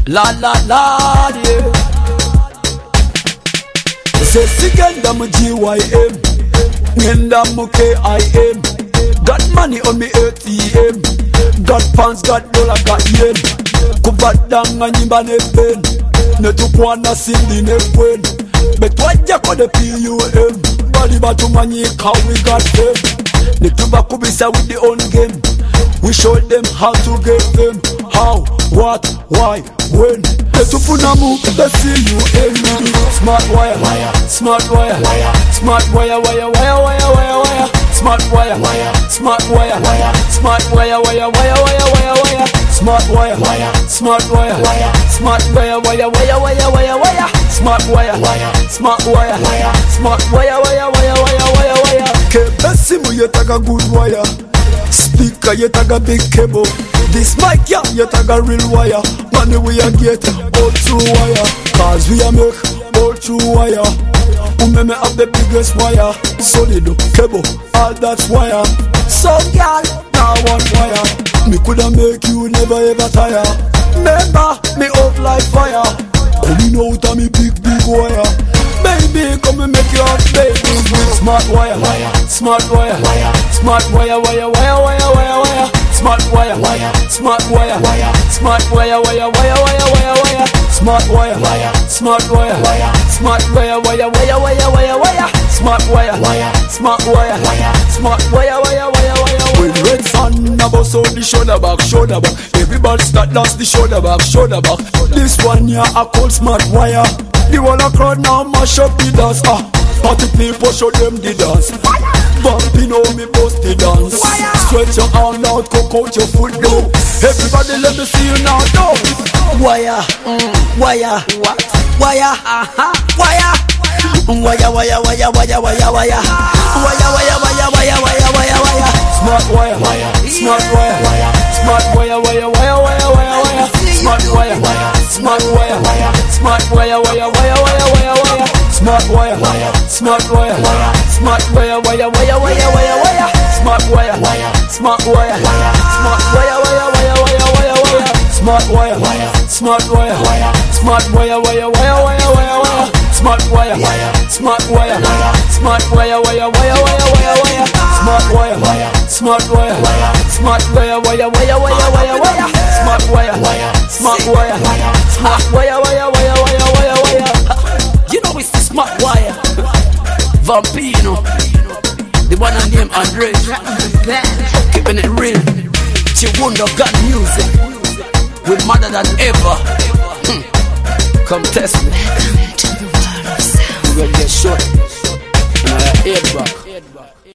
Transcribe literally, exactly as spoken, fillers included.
La la la, yeah. Say sigenda mu G Y M, ngenda mu K I M. Got money on me A T M, got pounds, got dollar, got yen. Kubadanga nyimba ne pen, ne tukwana sindi ne kwen. Betwaja kwa de P U M, bali batu manyika we got them. Ne tuba kubisa with the own game. We show them how to get them. How, what, why, when. Netufunamu, the C U M. Smart wire, wire, smart wire, wire, smart wire, wire, wire, wire, wire, wire, smart wire, wire, smart wire, wire, smart wire, wire, wire, wire, wire, wire, smart wire, wire, smart wire, wire, smart wire, wire, wire, wire, wire, wire, smart wire, wire, smart wire, wire, smart wire, wire, wire, wire, wire, wire. Kebesimu yetaka good wire. Speaker, you tag a big cable. This mic, yeah, you tag a real wire. Money we a get all through wire. Cause we a make all through wire. Umeme have the biggest wire. Solid cable, all that's wire. So girl, now one wire. Me coulda make you never ever tire. Remember, me up like fire. Coming out of me big, big wire. Baby, come and make your baby. Smart wire, wire, smart wire, wire, smart wire, wire, wire, wire, wire, wire, smart wire, wire, smart wire, wire, smart wire, wire, wire, wire, wire, wire, smart wire, wire, smart wire, wire, smart wire, wire, wire, wire, wire, wire, smart wire, wire, smart wire, wire, smart wire, wire, wire, wire. When red sun about so the shoulder back, shoulder back. Everybody start dance the shoulder back, shoulder back. This one here I call smart wire. The whole of crowd now mash up the dance. Ah, party people show them the dance. Bumping on me bust the dance. Stretch your arm out, cock out your foot though. Everybody let me see you now though. Wire, mm, wire, what? Wire, aha, wire. Wire, wire, wire, wire, wire, wire. Wire, wire, wire, wire, wire, wire, wire. Smart wire, wire, smart wire, wire, smart wire, wire, wire, wire, wire, wire. Smart wire, wire, smart wire, wire, smart wire, wire, wire, wire, wire, wire. Smart wire, wire, smart wire, wire, smart wire, wire, wire, wire, wire, wire. Smart wire, wire, smart wire, wire, smart wire, wire, wire, wire, wire, wire. Smart wire, wire, smart wire, wire, smart wire, wire, wire, wire, wire, wire. Smart wire, wire, smart wire, wire, smart wire, wire, wire, wire, wire, wire. Smart wire, wire, smart wire, wire, smart wire, wire, wire, wire, wire, wire. Smart wire, wire, smart wire, wire, smart wire, wire, wire, wire, wire, wire. You know it's the smart wire. Vampino, the one and name Andre, keeping it real. She wonder God music, we madder than ever. Hmm. Come test me. We're gonna get shot. And I head back.